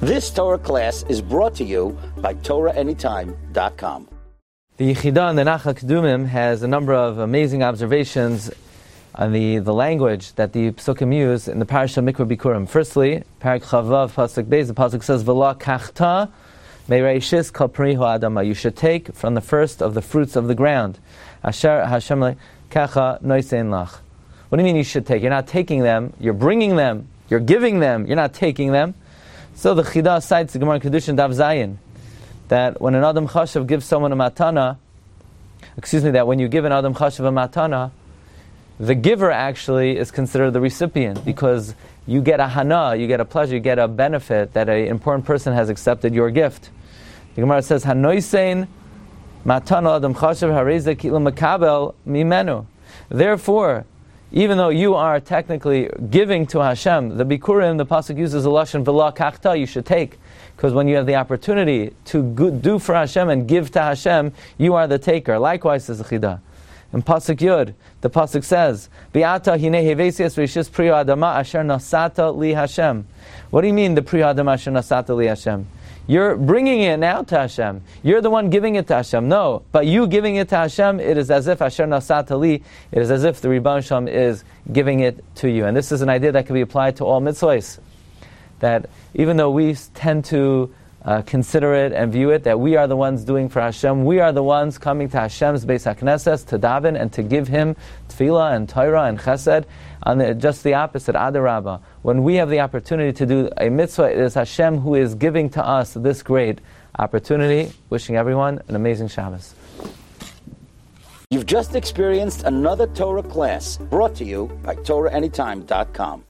This Torah class is brought to you by TorahAnytime.com. The Yechidah in the Nachal Kedumim has a number of amazing observations on the language that the Psukim use in the Parasha Mikra Bikurim. Firstly, Parak Chavav Pasuk Beis, the Pasuk says, "V'la kachta mereishis kol pri ha'adama." You should take from the first of the fruits of the ground. Asher Hashem kacha noisein lach. What do you mean you should take? You're not taking them. You're bringing them. You're giving them. You're not taking them. So the Chidah cites the Gemara Kedushin Daf Zayin that when an Adam Chashav gives someone a matana, that when you give an Adam Chashav a matana, the giver actually is considered the recipient because you get a hana, you get a pleasure, you get a benefit that an important person has accepted your gift. The Gemara says, "Hanoisein matana Adam Chashav hareze kilu makabel mimenu." Therefore, even though you are technically giving to Hashem, the Bikurim, the Pasuk uses a lashon v'la kachta, you should take. Because when you have the opportunity to do for Hashem and give to Hashem, you are the taker. Likewise, says the Chidah. In Pasuk Yud, the Pasuk says, "Bi'ata hinei hevesias rishis priya adama asher nasata li Hashem." What do you mean, the priya adama asher nasata li Hashem? You're bringing it now to Hashem. You're the one giving it to Hashem. No, but you giving it to Hashem, it is as if Asher Nasata Li, it is as if the Rebbeinu Shalom is giving it to you. And this is an idea that can be applied to all mitzvahs. That even though we tend to consider it and view it, that we are the ones doing for Hashem, we are the ones coming to Hashem's Beis HaKnesses to daven and to give Him tefillah and Torah and chesed, and just the opposite, Adarabah. When we have the opportunity to do a mitzvah, it is Hashem who is giving to us this great opportunity. Wishing everyone an amazing Shabbos. You've just experienced another Torah class brought to you by TorahAnytime.com.